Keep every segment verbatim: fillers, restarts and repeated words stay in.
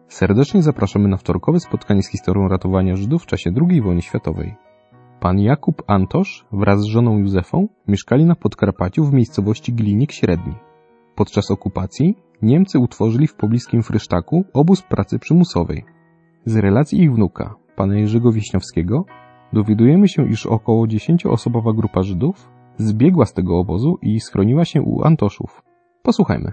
Serdecznie zapraszamy na wtorkowe spotkanie z historią ratowania Żydów w czasie drugiej wojny światowej. Pan Jakub Antosz wraz z żoną Józefą mieszkali na Podkarpaciu w miejscowości Glinik Średni. Podczas okupacji Niemcy utworzyli w pobliskim Frysztaku obóz pracy przymusowej. Z relacji ich wnuka, pana Jerzego Wiśniowskiego, dowiadujemy się, iż około dziesięcioosobowa grupa Żydów zbiegła z tego obozu i schroniła się u Antoszów. Posłuchajmy.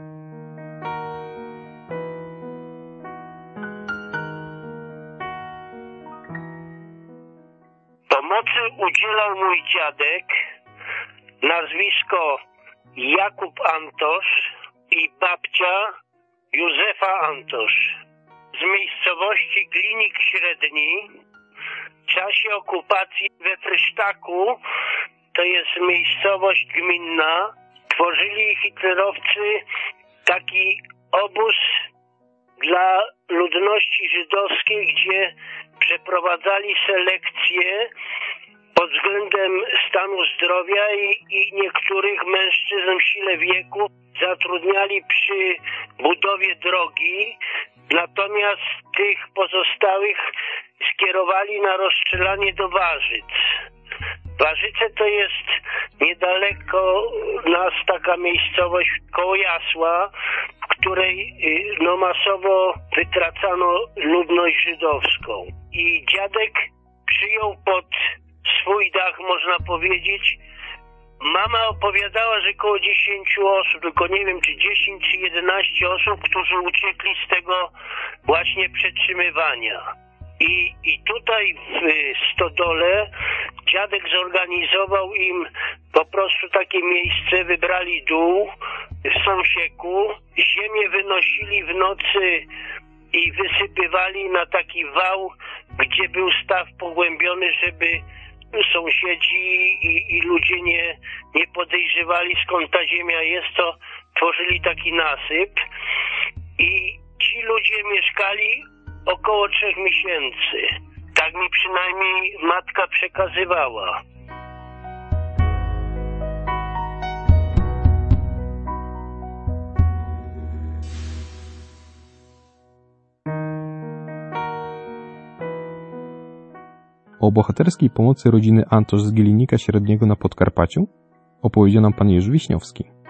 Pomocy udzielał mój dziadek, nazwisko Jakub Antosz i babcia Józefa Antosz z miejscowości Glinik Średni. W czasie okupacji we Frysztaku, to jest miejscowość gminna, tworzyli hitlerowcy taki obóz dla ludności żydowskiej, gdzie przeprowadzali selekcję pod względem stanu zdrowia i, i niektórych mężczyzn w sile wieku zatrudniali przy budowie drogi, natomiast tych pozostałych skierowali na rozstrzelanie do Warzyc. Warzyce to jest niedaleko nas taka miejscowość koło Jasła, w której no, masowo wytracano ludność żydowską. I dziadek przyjął pod swój dach, można powiedzieć. Mama opowiadała, że około dziesięciu osób, tylko nie wiem czy dziesięć czy jedenaście osób, którzy uciekli z tego właśnie przetrzymywania. I, I tutaj w stodole dziadek zorganizował im po prostu takie miejsce, wybrali dół w sąsieku, ziemię wynosili w nocy i wysypywali na taki wał, gdzie był staw pogłębiony, żeby sąsiedzi i, i ludzie nie, nie podejrzewali, skąd ta ziemia jest, to tworzyli taki nasyp i ci ludzie mieszkali około trzech miesięcy. Tak mi przynajmniej matka przekazywała. O bohaterskiej pomocy rodziny Antosz z Glinika Średniego na Podkarpaciu opowiedział nam pan Jerzy Wiśniowski.